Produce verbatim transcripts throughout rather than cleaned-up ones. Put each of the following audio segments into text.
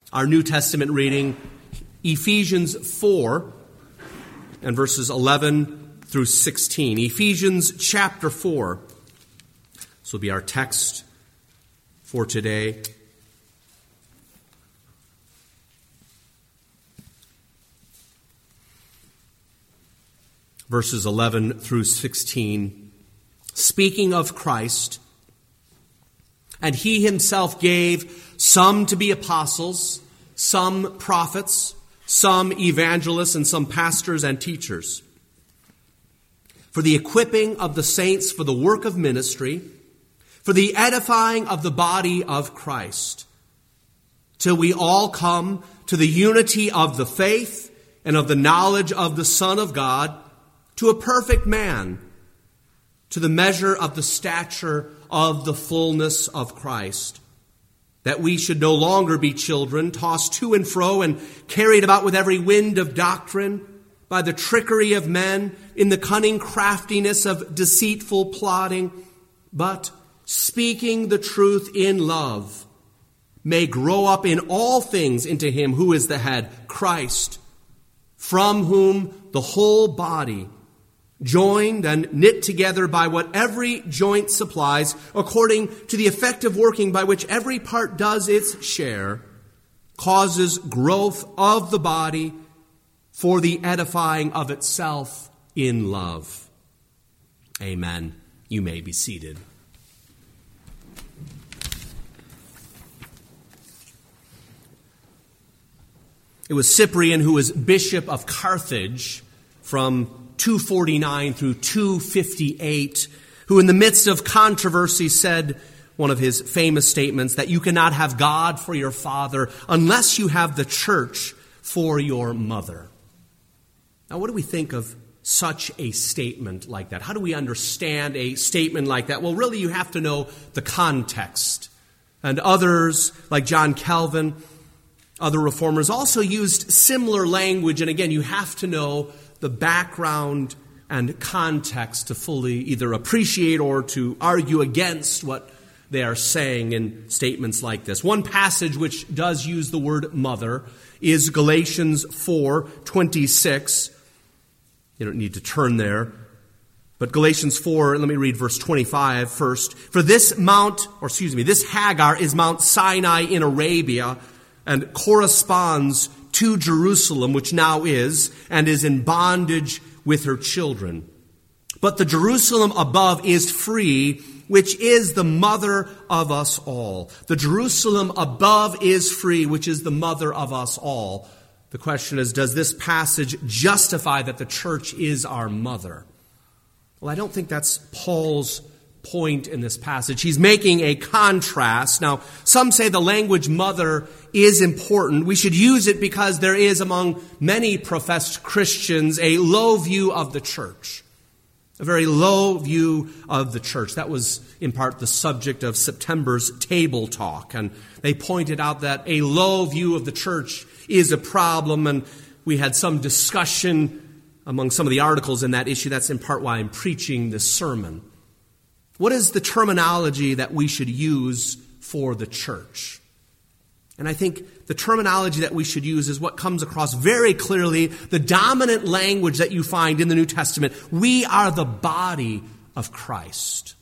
Our New Testament reading, Ephesians four and verses eleven through sixteen. Ephesians chapter four. This will be our text for today. Verses eleven through sixteen. Speaking of Christ, and he himself gave some to be apostles, some prophets, some evangelists, and some pastors and teachers, for the equipping of the saints for the work of ministry, for the edifying of the body of Christ, till we all come to the unity of the faith and of the knowledge of the Son of God, to a perfect man, to the measure of the stature of the fullness of Christ, that we should no longer be children, tossed to and fro and carried about with every wind of doctrine, by the trickery of men, in the cunning craftiness of deceitful plotting, but speaking the truth in love, may grow up in all things into him who is the head, Christ, from whom the whole body, joined and knit together by what every joint supplies, according to the effective working by which every part does its share, causes growth of the body for the edifying of itself in love. Amen. You may be seated. It was Cyprian who was Bishop of Carthage from two forty-nine through two fifty-eight, who in the midst of controversy said, one of his famous statements, that you cannot have God for your father unless you have the church for your mother. Now, what do we think of such a statement like that? How do we understand a statement like that? Well, really, you have to know the context. And others, like John Calvin, other reformers, also used similar language. And again, you have to know the background and context to fully either appreciate or to argue against what they are saying in statements like this. One passage which does use the word mother is Galatians four twenty-six. You don't need to turn there. But Galatians four, let me read verse twenty-five first. For this mount, or excuse me, this Hagar is Mount Sinai in Arabia and corresponds to Jerusalem, which now is, and is in bondage with her children. But the Jerusalem above is free, which is the mother of us all. The Jerusalem above is free, which is the mother of us all. The question is, does this passage justify that the church is our mother? Well, I don't think that's Paul's point in this passage. He's making a contrast. Now, some say the language mother is important. We should use it because there is among many professed Christians a low view of the church. A very low view of the church. That was in part the subject of September's table talk. And they pointed out that a low view of the church is a problem. And we had some discussion among some of the articles in that issue. That's in part why I'm preaching this sermon. What is the terminology that we should use for the church? And I think the terminology that we should use is what comes across very clearly, the dominant language that you find in the New Testament. We are the body of Christ.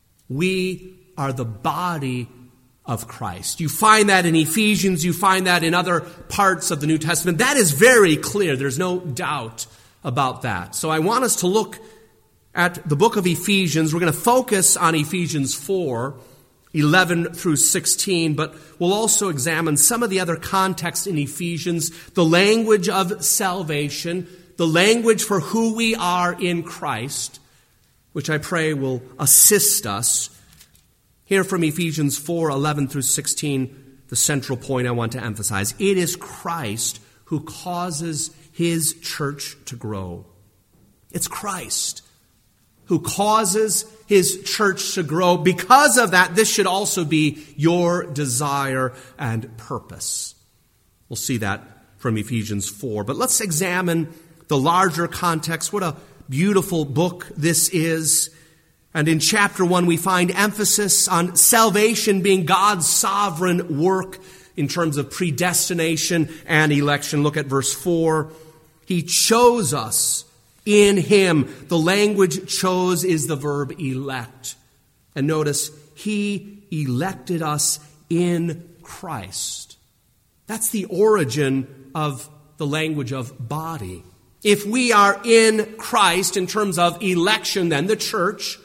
We are the body of Christ. You find that in Ephesians, you find that in other parts of the New Testament. That is very clear. There's no doubt about that. So I want us to look at the book of Ephesians. We're going to focus on Ephesians four, eleven through sixteen, but we'll also examine some of the other context in Ephesians, the language of salvation, the language for who we are in Christ, which I pray will assist us. Here from Ephesians four, eleven through sixteen, the central point I want to emphasize. It is Christ who causes his church to grow. It's Christ who causes his church to grow. Because of that, this should also be your desire and purpose. We'll see that from Ephesians four. But let's examine the larger context. What a beautiful book this is. And in chapter one, we find emphasis on salvation being God's sovereign work, in terms of predestination and election. Look at verse four. He chose us in him. The language chose is the verb elect. And notice, he elected us in Christ. That's the origin of the language of body. If we are in Christ in terms of election, then the church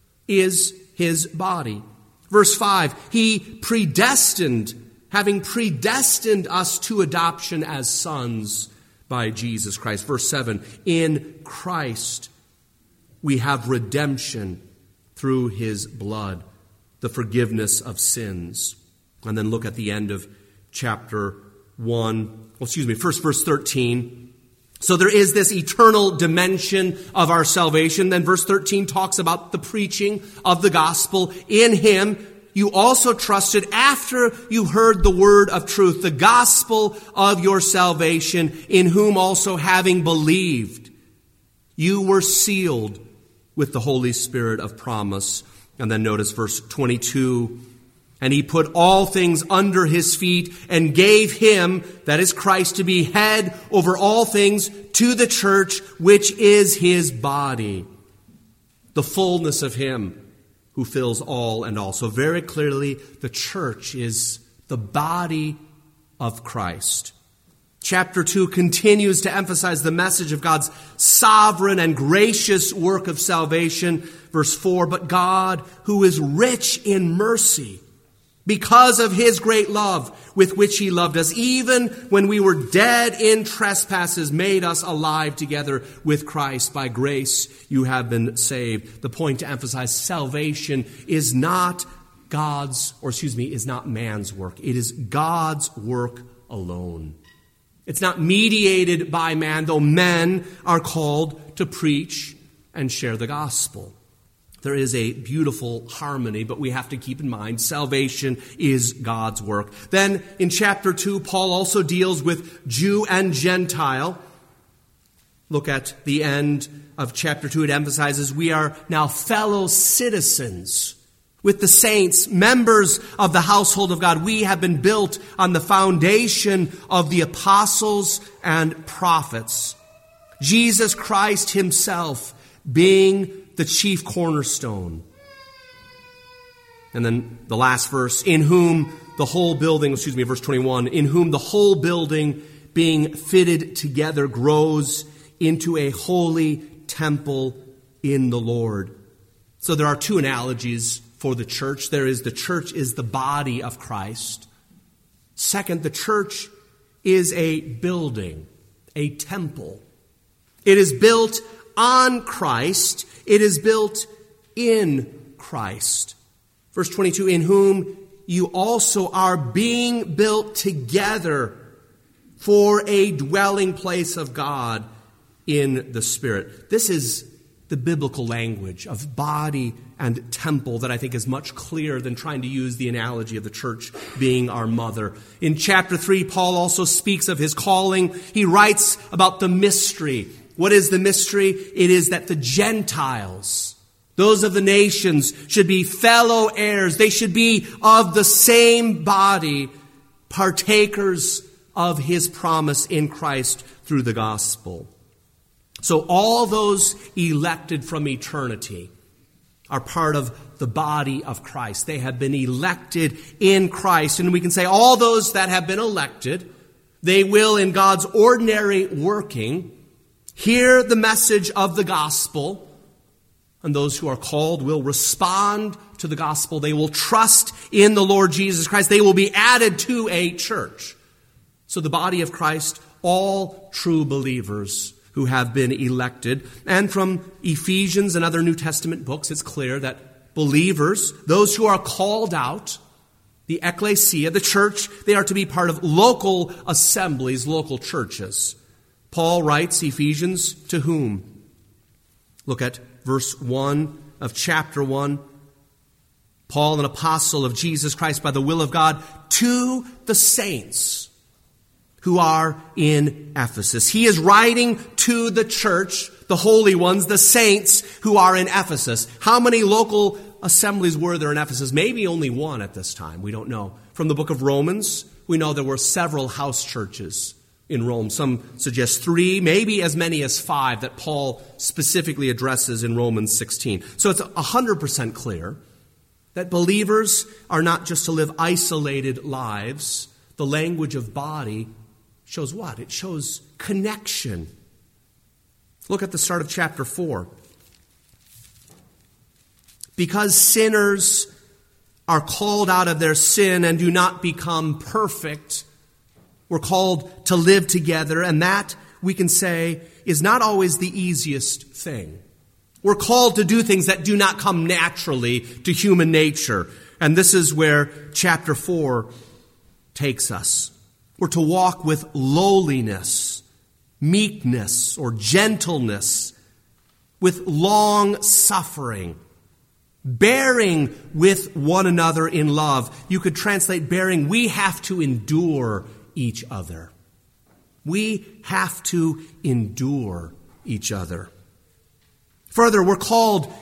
is his body. Verse five, he predestined, having predestined us to adoption as sons by Jesus Christ. Verse seven, in Christ we have redemption through his blood, the forgiveness of sins. And then look at the end of chapter one, well, excuse me, first verse thirteen. So there is this eternal dimension of our salvation. Then verse thirteen talks about the preaching of the gospel. In him you also trusted after you heard the word of truth, the gospel of your salvation, in whom also having believed, you were sealed with the Holy Spirit of promise. And then notice verse twenty-two. And he put all things under his feet and gave him, that is Christ, to be head over all things to the church, which is his body, the fullness of him who fills all and all. So very clearly, the church is the body of Christ. Chapter two continues to emphasize the message of God's sovereign and gracious work of salvation. Verse four, but God, who is rich in mercy, because of his great love with which he loved us, even when we were dead in trespasses, made us alive together with Christ. By grace you have been saved. The point to emphasize, salvation is not God's, or excuse me, is not man's work. It is God's work alone. It's not mediated by man, though men are called to preach and share the gospel. There is a beautiful harmony, but we have to keep in mind salvation is God's work. Then in chapter two, Paul also deals with Jew and Gentile. Look at the end of chapter two. It emphasizes we are now fellow citizens with the saints, members of the household of God. We have been built on the foundation of the apostles and prophets. Jesus Christ himself being the chief cornerstone. And then the last verse, in whom the whole building, excuse me, verse twenty-one, in whom the whole building being fitted together grows into a holy temple in the Lord. So there are two analogies for the church. There is the church is the body of Christ. Second, the church is a building, a temple. It is built on Christ. It is built in Christ. Verse twenty-two, in whom you also are being built together for a dwelling place of God in the Spirit. This is the biblical language of body and temple that I think is much clearer than trying to use the analogy of the church being our mother. In chapter three, Paul also speaks of his calling. He writes about the mystery. What is the mystery? It is that the Gentiles, those of the nations, should be fellow heirs. They should be of the same body, partakers of his promise in Christ through the gospel. So all those elected from eternity are part of the body of Christ. They have been elected in Christ. And we can say all those that have been elected, they will, in God's ordinary working, hear the message of the gospel, and those who are called will respond to the gospel. They will trust in the Lord Jesus Christ. They will be added to a church. So the body of Christ, all true believers who have been elected. And from Ephesians and other New Testament books, it's clear that believers, those who are called out, the ecclesia, the church, they are to be part of local assemblies, local churches. Paul writes, Ephesians, to whom? Look at verse one of chapter one. Paul, an apostle of Jesus Christ by the will of God, to the saints who are in Ephesus. He is writing to the church, the holy ones, the saints who are in Ephesus. How many local assemblies were there in Ephesus? Maybe only one at this time. We don't know. From the book of Romans, we know there were several house churches in Rome. Some suggest three, maybe as many as five that Paul specifically addresses in Romans sixteen. So it's one hundred percent clear that believers are not just to live isolated lives. The language of body shows what? It shows connection. Look at the start of chapter four. Because sinners are called out of their sin and do not become perfect, we're called to live together, and that, we can say, is not always the easiest thing. We're called to do things that do not come naturally to human nature. And this is where chapter four takes us. We're to walk with lowliness, meekness, or gentleness, with long suffering, bearing with one another in love. You could translate bearing, we have to endure each other. We have to endure each other. Further, we're called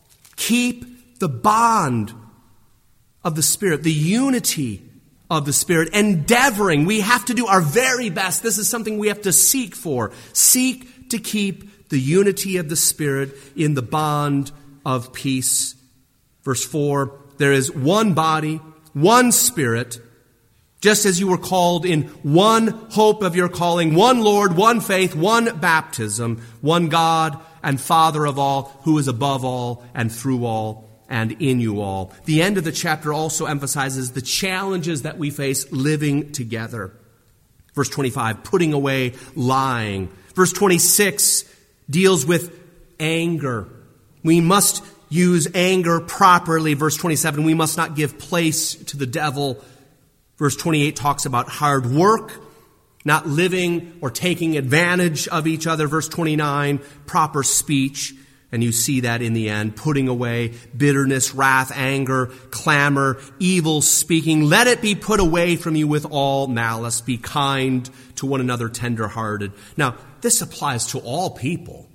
keep the bond of the Spirit, the unity of the Spirit, endeavoring. We have to do our very best. This is something we have to seek for. Seek to keep the unity of the Spirit in the bond of peace. Verse four, there is one body, one Spirit, just as you were called in one hope of your calling, one Lord, one faith, one baptism, one God and Father of all, who is above all and through all and in you all. The end of the chapter also emphasizes the challenges that we face living together. Verse twenty-five, putting away lying. Verse twenty-six deals with anger. We must use anger properly. Verse twenty-seven, we must not give place to the devil. Verse twenty-eight talks about hard work, not living or taking advantage of each other. Verse twenty-nine, proper speech. And you see that in the end, putting away bitterness, wrath, anger, clamor, evil speaking. Let it be put away from you with all malice. Be kind to one another, tender-hearted. Now, this applies to all people.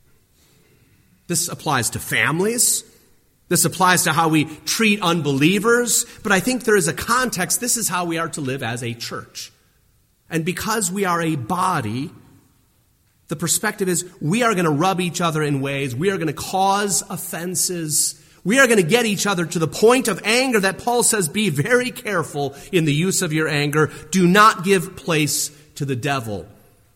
This applies to families. This applies to how we treat unbelievers. But I think there is a context. This is how we are to live as a church. And because we are a body, the perspective is we are going to rub each other in ways. We are going to cause offenses. We are going to get each other to the point of anger that Paul says, be very careful in the use of your anger. Do not give place to the devil.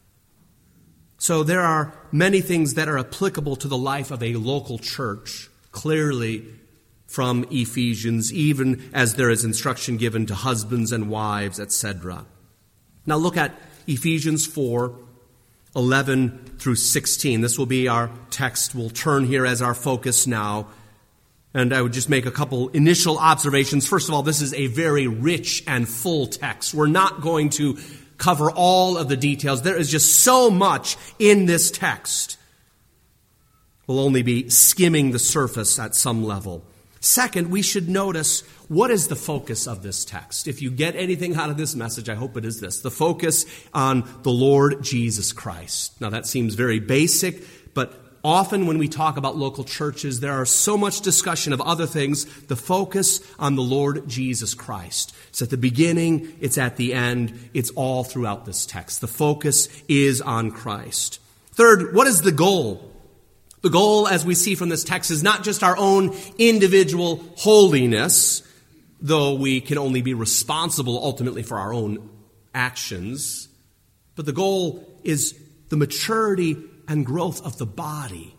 So there are many things that are applicable to the life of a local church, clearly from Ephesians, even as there is instruction given to husbands and wives, et cetera. Now look at Ephesians four, eleven through sixteen. This will be our text. We'll turn here as our focus now. And I would just make a couple initial observations. First of all, this is a very rich and full text. We're not going to cover all of the details. There is just so much in this text. We'll only be skimming the surface at some level. Second, we should notice what is the focus of this text. If you get anything out of this message, I hope it is this. The focus on the Lord Jesus Christ. Now that seems very basic, but often when we talk about local churches, there are so much discussion of other things. The focus on the Lord Jesus Christ. It's at the beginning, it's at the end, it's all throughout this text. The focus is on Christ. Third, what is the goal? The goal, as we see from this text, is not just our own individual holiness, though we can only be responsible ultimately for our own actions, but the goal is the maturity and growth of the body.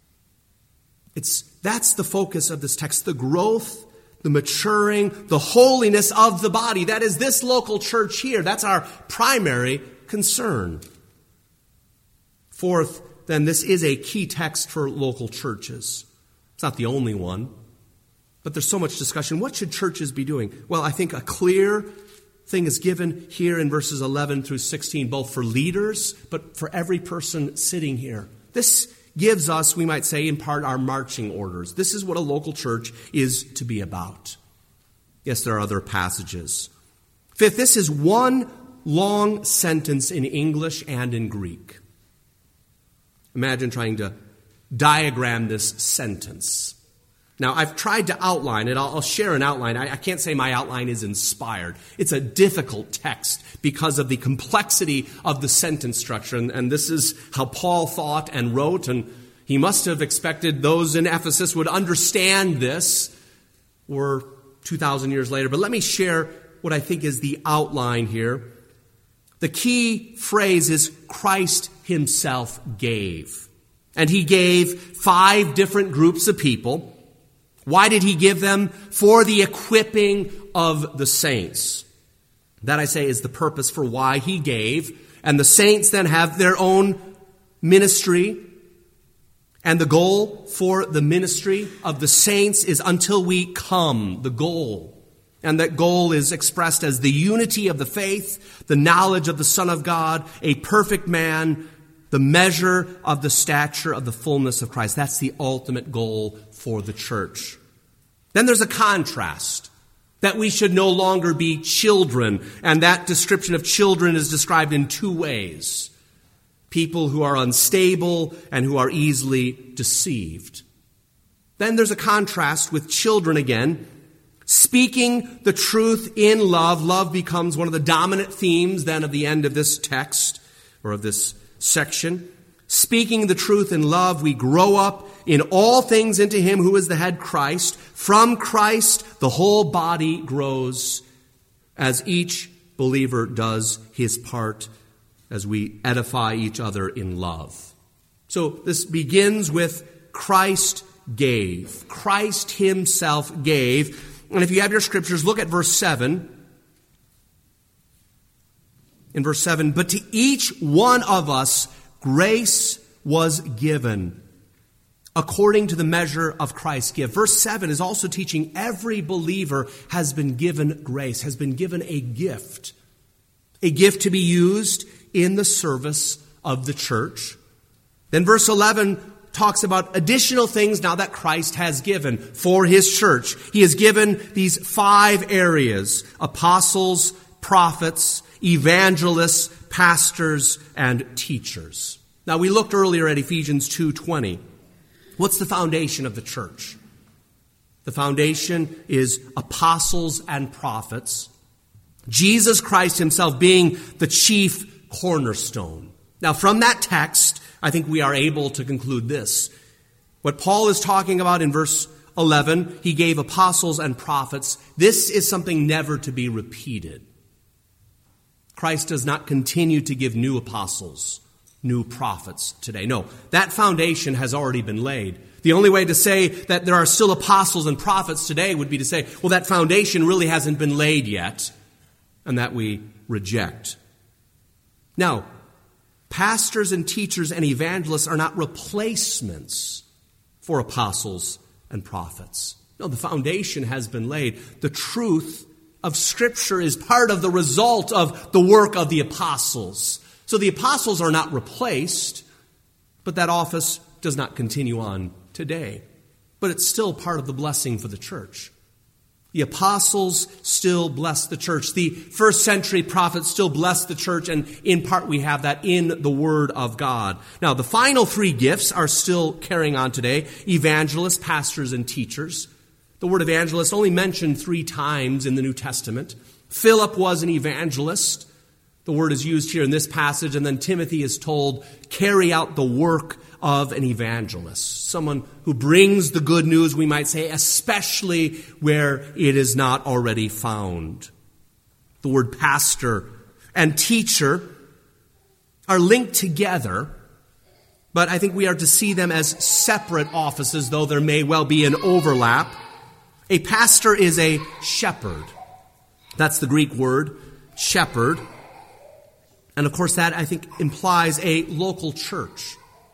It's that's the focus of this text, the growth, the maturing, the holiness of the body. That is this local church here. That's our primary concern. Fourth, then this is a key text for local churches. It's not the only one, but there's so much discussion. What should churches be doing? Well, I think a clear thing is given here in verses eleven through sixteen, both for leaders, but for every person sitting here. This gives us, we might say, in part, our marching orders. This is what a local church is to be about. Yes, there are other passages. Fifth, this is one long sentence in English and in Greek. Imagine trying to diagram this sentence. Now, I've tried to outline it. I'll, I'll share an outline. I, I can't say my outline is inspired. It's a difficult text because of the complexity of the sentence structure. And, and this is how Paul thought and wrote. And he must have expected those in Ephesus would understand this. We're two thousand years later. But let me share what I think is the outline here. The key phrase is Christ himself gave. And he gave five different groups of people. Why did he give them? For the equipping of the saints. That, I say, is the purpose for why he gave. And the saints then have their own ministry. And the goal for the ministry of the saints is until we come, the goal. And that goal is expressed as the unity of the faith, the knowledge of the Son of God, a perfect man, the measure of the stature of the fullness of Christ. That's the ultimate goal for the church. Then there's a contrast, that we should no longer be children. And that description of children is described in two ways. People who are unstable and who are easily deceived. Then there's a contrast with children again. Speaking the truth in love. Love becomes one of the dominant themes then of the end of this text or of this section. Speaking the truth in love, we grow up in all things into him who is the head, Christ. From Christ, the whole body grows as each believer does his part as we edify each other in love. So this begins with Christ gave. Christ himself gave. And if you have your scriptures, look at verse seven. In verse seven, but to each one of us grace was given according to the measure of Christ's gift. Verse seven is also teaching every believer has been given grace, has been given a gift. A gift to be used in the service of the church. Then verse eleven talks about additional things now that Christ has given for his church. He has given these five areas: apostles, prophets, evangelists, pastors, and teachers. Now, we looked earlier at Ephesians two twenty. What's the foundation of the church? The foundation is apostles and prophets. Jesus Christ himself being the chief cornerstone. Now, from that text, I think we are able to conclude this. What Paul is talking about in verse eleven, he gave apostles and prophets. This is something never to be repeated. Christ does not continue to give new apostles, new prophets today. No, that foundation has already been laid. The only way to say that there are still apostles and prophets today would be to say, well, that foundation really hasn't been laid yet, and that we reject. Now, pastors and teachers and evangelists are not replacements for apostles and prophets. No, the foundation has been laid. The truth of Scripture is part of the result of the work of the apostles. So the apostles are not replaced, but that office does not continue on today. But it's still part of the blessing for the church. The apostles still bless the church. The first century prophets still bless the church, and in part we have that in the Word of God. Now, the final three gifts are still carrying on today: evangelists, pastors, and teachers. The word evangelist only mentioned three times in the New Testament. Philip was an evangelist. The word is used here in this passage, and then Timothy is told, carry out the work of an evangelist. Someone who brings the good news, we might say, especially where it is not already found. The word pastor and teacher are linked together, but I think we are to see them as separate offices, though there may well be an overlap. A pastor is a shepherd. That's the Greek word, shepherd. And of course that, I think, implies a local church.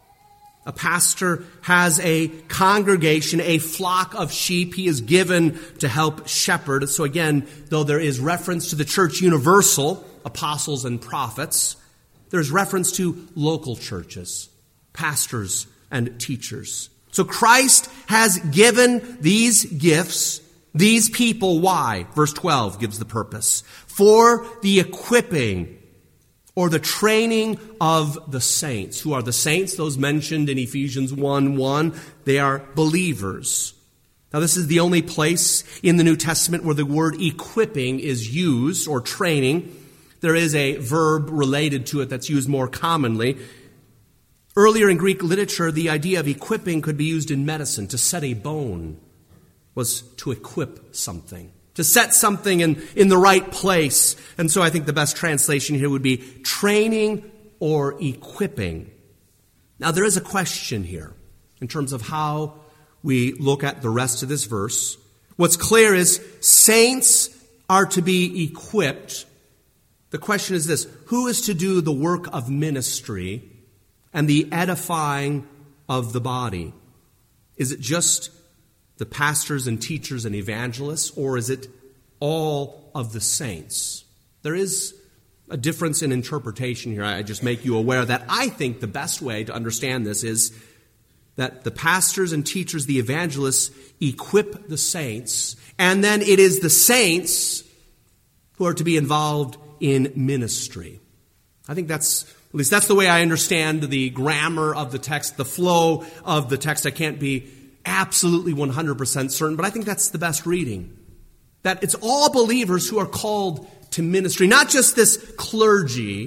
A pastor has a congregation, a flock of sheep he is given to help shepherd. So again, though there is reference to the church universal, apostles and prophets, there's reference to local churches, pastors and teachers. So Christ has given these gifts, these people. Why? Verse twelve gives the purpose. For the equipping or the training of the saints. Who are the saints? Those mentioned in Ephesians one one. They are believers. Now, this is the only place in the New Testament where the word equipping is used, or training. There is a verb related to it that's used more commonly. Earlier in Greek literature, the idea of equipping could be used in medicine. To set a bone was to equip something, to set something in, in the right place. And so I think the best translation here would be training or equipping. Now, there is a question here in terms of how we look at the rest of this verse. What's clear is saints are to be equipped. The question is this: who is to do the work of ministry and the edifying of the body? Is it just the pastors and teachers and evangelists, or is it all of the saints? There is a difference in interpretation here. I just make you aware that I think the best way to understand this is that the pastors and teachers, the evangelists, equip the saints, and then it is the saints who are to be involved in ministry. I think that's, at least that's the way I understand the grammar of the text, the flow of the text. I can't be absolutely one hundred percent certain, but I think that's the best reading. That it's all believers who are called to ministry, not just this clergy,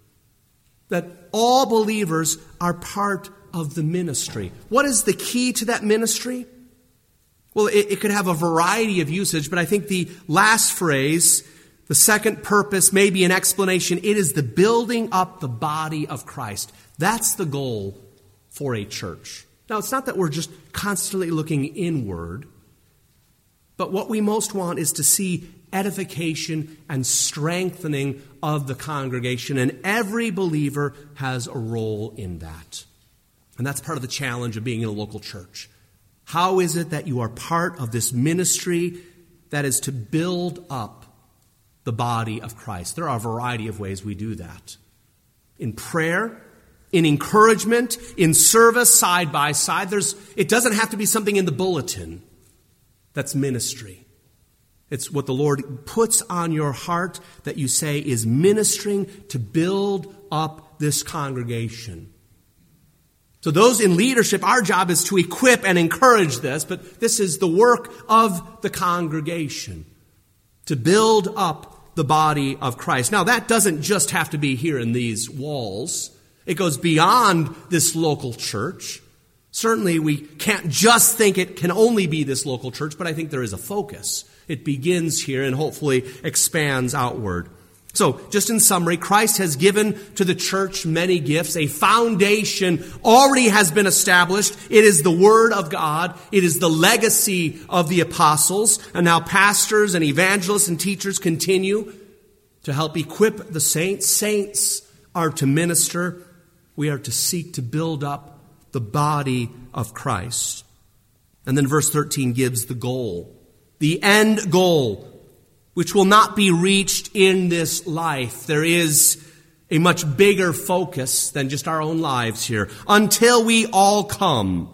that all believers are part of the ministry. What is the key to that ministry? Well, it, it could have a variety of usage, but I think the last phrase, the second purpose, may be an explanation. It is the building up the body of Christ. That's the goal for a church. Now, it's not that we're just constantly looking inward, but what we most want is to see edification and strengthening of the congregation, and every believer has a role in that. And that's part of the challenge of being in a local church. How is it that you are part of this ministry that is to build up the body of Christ? There are a variety of ways we do that. In prayer, in encouragement, in service, side by side. There's, it doesn't have to be something in the bulletin that's ministry. It's what the Lord puts on your heart that you say is ministering to build up this congregation. So those in leadership, our job is to equip and encourage this, but this is the work of the congregation, to build up the body of Christ. Now, that doesn't just have to be here in these walls. It goes beyond this local church. Certainly, we can't just think it can only be this local church, but I think there is a focus. It begins here and hopefully expands outward. So, just in summary, Christ has given to the church many gifts. A foundation already has been established. It is the Word of God. It is the legacy of the apostles. And now pastors and evangelists and teachers continue to help equip the saints. Saints are to minister. We are to seek to build up the body of Christ. And then verse thirteen gives the goal, the end goal, which will not be reached in this life. There is a much bigger focus than just our own lives here. Until we all come.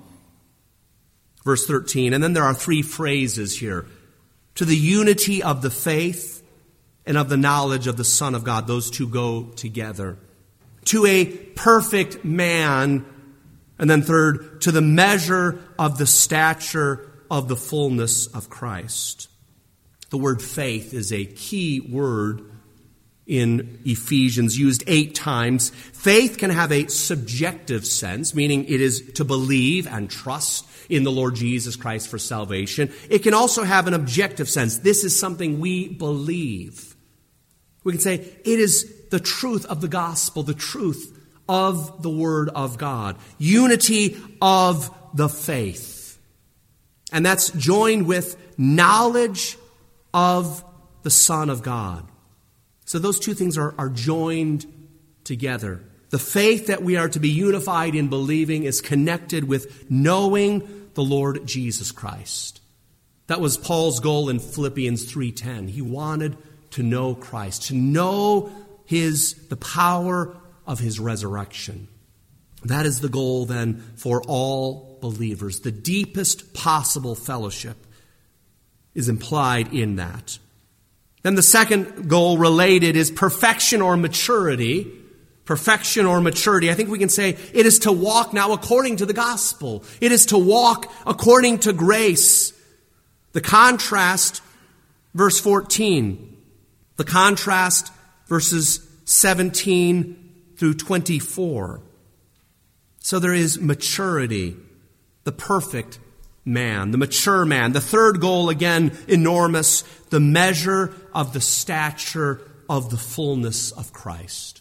Verse thirteen. And then there are three phrases here. To the unity of the faith and of the knowledge of the Son of God. Those two go together. To a perfect man. And then third, to the measure of the stature of the fullness of Christ. The word faith is a key word in Ephesians, used eight times. Faith can have a subjective sense, meaning it is to believe and trust in the Lord Jesus Christ for salvation. It can also have an objective sense. This is something we believe. We can say it is the truth of the gospel, the truth of the Word of God. Unity of the faith. And that's joined with knowledge of the Son of God. So those two things are, are joined together. The faith that we are to be unified in believing is connected with knowing the Lord Jesus Christ. That was Paul's goal in Philippians three ten. He wanted to know Christ, to know his the power of his resurrection. That is the goal then for all believers. The deepest possible fellowship is implied in that. Then the second goal related is perfection or maturity. Perfection or maturity. I think we can say it is to walk now according to the gospel. It is to walk according to grace. The contrast, verse fourteen. The contrast, verses seventeen through twenty-four. So there is maturity, the perfect man, the mature man. The third goal, again, enormous, the measure of the stature of the fullness of Christ.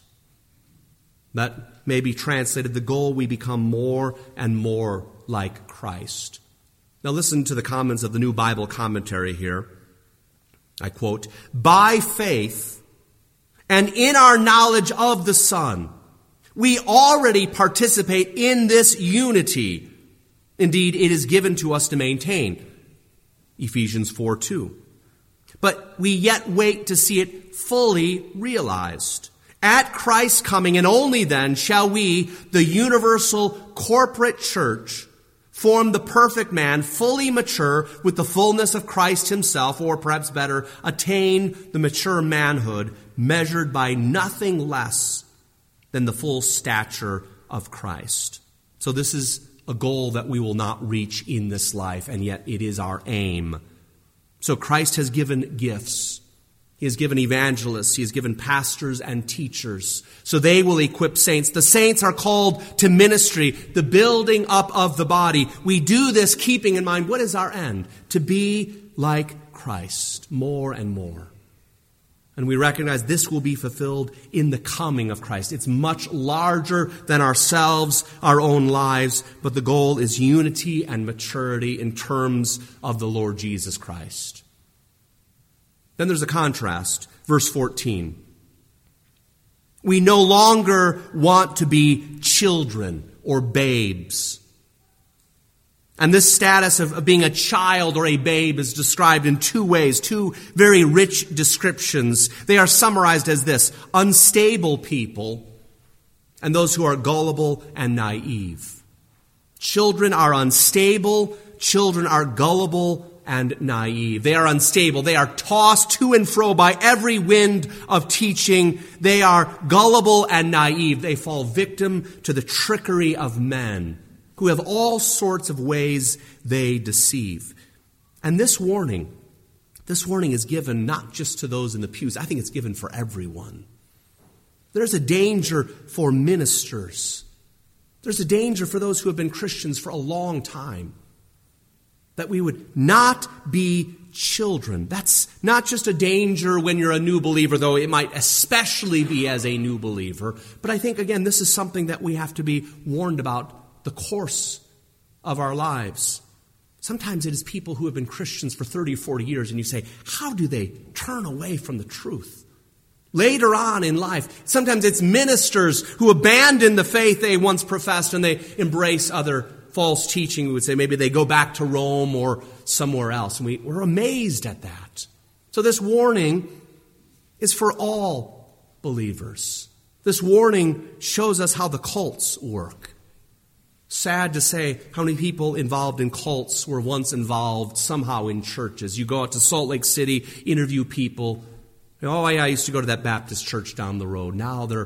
That may be translated, the goal, we become more and more like Christ. Now listen to the comments of the New Bible Commentary here. I quote, "By faith and in our knowledge of the Son, we already participate in this unity. Indeed, it is given to us to maintain." Ephesians four two. "But we yet wait to see it fully realized. At Christ's coming, and only then, shall we, the universal corporate church, form the perfect man, fully mature with the fullness of Christ himself, or perhaps better, attain the mature manhood measured by nothing less than the full stature of Christ." So this is a goal that we will not reach in this life, and yet it is our aim. So Christ has given gifts. He has given evangelists. He has given pastors and teachers. So they will equip saints. The saints are called to ministry, the building up of the body. We do this keeping in mind, what is our end? To be like Christ, more and more. And we recognize this will be fulfilled in the coming of Christ. It's much larger than ourselves, our own lives, but the goal is unity and maturity in terms of the Lord Jesus Christ. Then there's a contrast. Verse fourteen. "We no longer want to be children or babes." And this status of, of being a child or a babe is described in two ways, two very rich descriptions. They are summarized as this: unstable people and those who are gullible and naive. Children are unstable, children are gullible and naive. They are unstable. They are tossed to and fro by every wind of teaching. They are gullible and naive. They fall victim to the trickery of men who have all sorts of ways they deceive. And this warning, this warning is given not just to those in the pews. I think it's given for everyone. There's a danger for ministers. There's a danger for those who have been Christians for a long time, that we would not be children. That's not just a danger when you're a new believer, though it might especially be as a new believer. But I think, again, this is something that we have to be warned about the course of our lives. Sometimes it is people who have been Christians for thirty or forty years, and you say, how do they turn away from the truth? Later on in life, sometimes it's ministers who abandon the faith they once professed and they embrace other false teaching. We would say maybe they go back to Rome or somewhere else. And we, we're amazed at that. So this warning is for all believers. This warning shows us how the cults work. Sad to say how many people involved in cults were once involved somehow in churches. You go out to Salt Lake City, interview people. Oh, yeah, I used to go to that Baptist church down the road. Now they're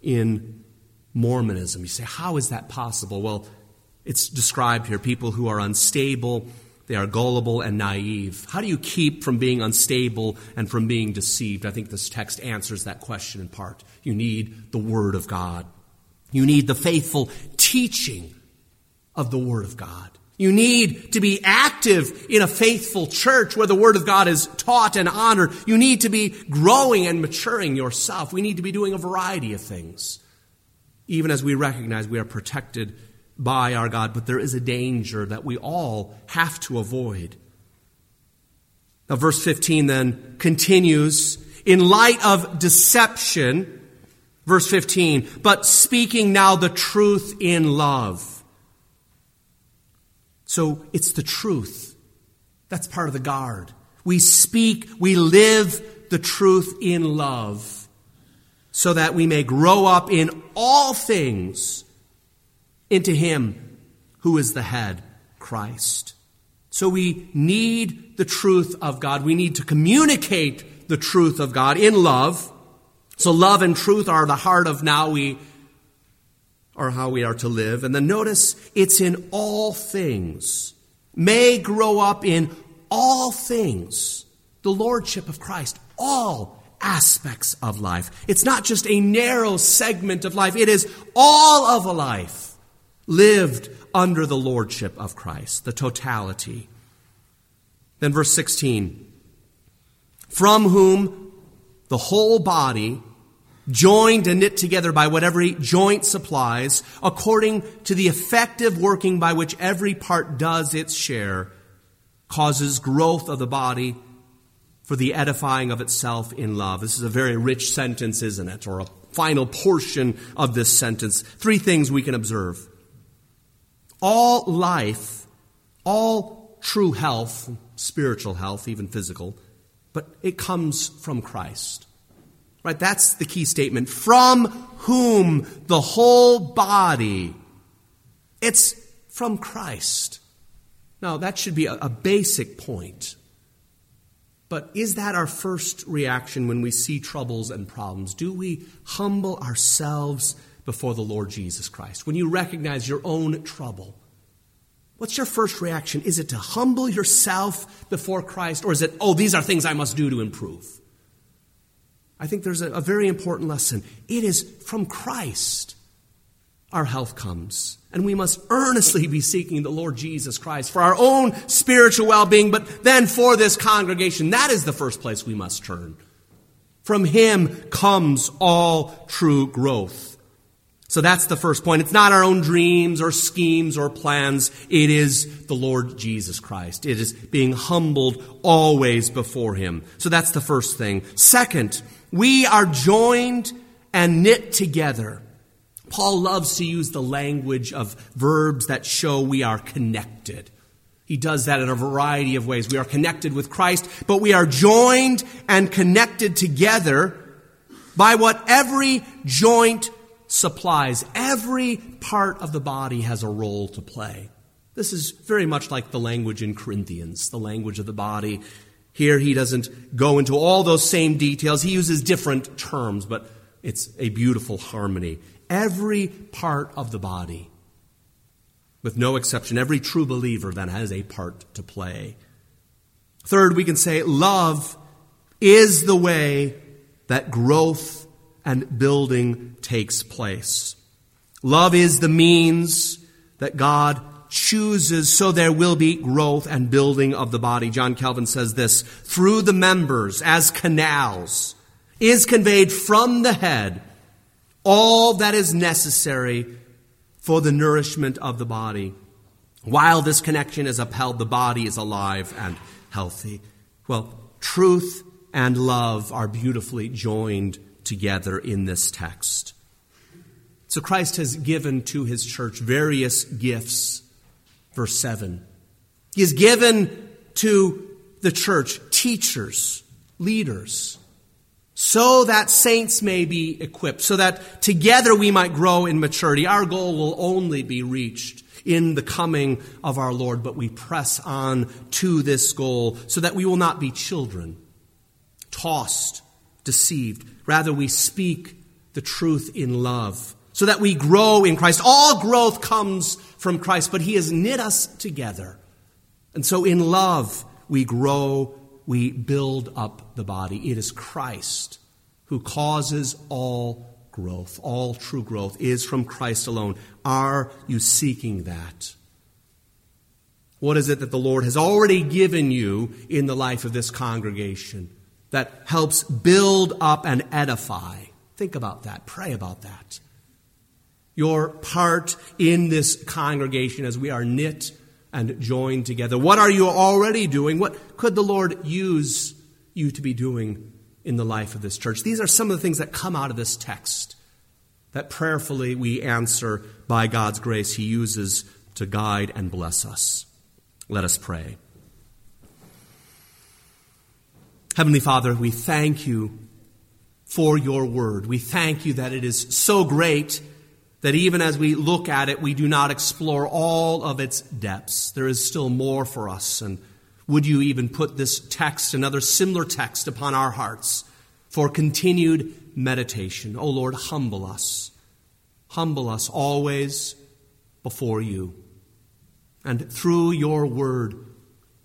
in Mormonism. You say, how is that possible? Well, it's described here, people who are unstable, they are gullible and naive. How do you keep from being unstable and from being deceived? I think this text answers that question in part. You need the Word of God. You need the faithful teaching of the Word of God. You need to be active in a faithful church where the Word of God is taught and honored. You need to be growing and maturing yourself. We need to be doing a variety of things, even as we recognize we are protected by our God, but there is a danger that we all have to avoid. Now, verse fifteen then continues, in light of deception, verse fifteen, but speaking now the truth in love. So it's the truth. That's part of the guard. We speak, we live the truth in love so that we may grow up in all things into Him who is the head, Christ. So we need the truth of God. We need to communicate the truth of God in love. So love and truth are the heart of now we or how we are to live. And then notice it's in all things. May grow up in all things, the lordship of Christ, all aspects of life. It's not just a narrow segment of life. It is all of a life lived under the lordship of Christ, the totality. Then verse sixteen, from whom the whole body, joined and knit together by what every joint supplies, according to the effective working by which every part does its share, causes growth of the body for the edifying of itself in love. This is a very rich sentence, isn't it? Or a final portion of this sentence. Three things we can observe. All life, all true health, spiritual health, even physical, but it comes from Christ. Right? That's the key statement. From whom the whole body. It's from Christ. Now, that should be a, a basic point. But is that our first reaction when we see troubles and problems? Do we humble ourselves before the Lord Jesus Christ? When you recognize your own trouble, what's your first reaction? Is it to humble yourself before Christ? Or is it, oh, these are things I must do to improve? I think there's a, a very important lesson. It is from Christ our health comes. And we must earnestly be seeking the Lord Jesus Christ for our own spiritual well-being, but then for this congregation. That is the first place we must turn. From Him comes all true growth. So that's the first point. It's not our own dreams or schemes or plans. It is the Lord Jesus Christ. It is being humbled always before Him. So that's the first thing. Second, we are joined and knit together. Paul loves to use the language of verbs that show we are connected. He does that in a variety of ways. We are connected with Christ, but we are joined and connected together by what every joint supplies. Every part of the body has a role to play. This is very much like the language in Corinthians, the language of the body. Here he doesn't go into all those same details. He uses different terms, but it's a beautiful harmony. Every part of the body, with no exception, every true believer then has a part to play. Third, we can say love is the way that growth and building takes place. Love is the means that God chooses so there will be growth and building of the body. John Calvin says this, through the members as canals is conveyed from the head all that is necessary for the nourishment of the body. While this connection is upheld, the body is alive and healthy. Well, truth and love are beautifully joined together in this text. So Christ has given to His church various gifts. Verse seven. He has given to the church teachers, leaders, so that saints may be equipped, so that together we might grow in maturity. Our goal will only be reached in the coming of our Lord, but we press on to this goal so that we will not be children, tossed, deceived. Rather, we speak the truth in love, so that we grow in Christ. All growth comes from Christ, but He has knit us together. And so in love, we grow, we build up the body. It is Christ who causes all growth. All true growth is from Christ alone. Are you seeking that? What is it that the Lord has already given you in the life of this congregation that helps build up and edify? Think about that. Pray about that. Your part in this congregation as we are knit and joined together. What are you already doing? What could the Lord use you to be doing in the life of this church? These are some of the things that come out of this text that prayerfully we answer by God's grace He uses to guide and bless us. Let us pray. Heavenly Father, we thank You for Your word. We thank You that it is so great that even as we look at it, we do not explore all of its depths. There is still more for us. And would You even put this text, another similar text, upon our hearts for continued meditation? Oh Lord, humble us. Humble us always before You. And through Your word,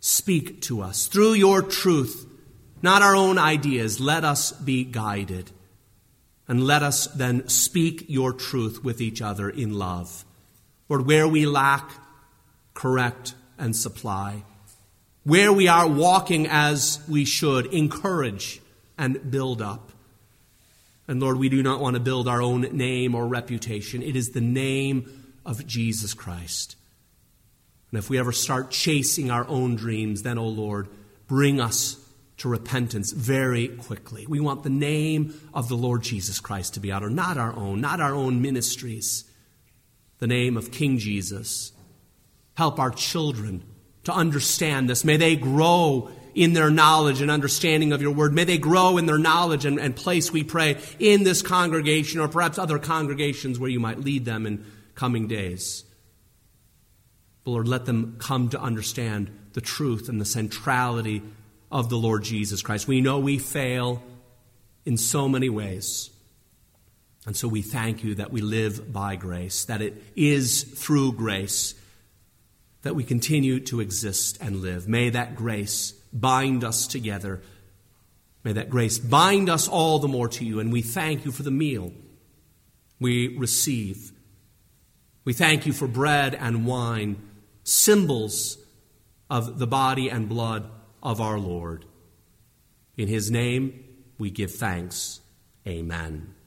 speak to us. Through your truth, not our own ideas, let us be guided. And let us then speak your truth with each other in love. Lord, where we lack, correct and supply. Where we are walking as we should, encourage and build up. And Lord, we do not want to build our own name or reputation. It is the name of Jesus Christ. And if we ever start chasing our own dreams, then, O Lord, bring us to repentance very quickly. We want the name of the Lord Jesus Christ to be uttered, not our own, not our own ministries. The name of King Jesus. Help our children to understand this. May they grow in their knowledge and understanding of your word. May they grow in their knowledge and, and place, we pray, in this congregation or perhaps other congregations where you might lead them in coming days. But Lord, let them come to understand the truth and the centrality of the Lord Jesus Christ. We know we fail in so many ways. And so we thank you that we live by grace, that it is through grace that we continue to exist and live. May that grace bind us together. May that grace bind us all the more to you. And we thank you for the meal we receive. We thank you for bread and wine, symbols of the body and blood of our Lord. In his name we give thanks. Amen.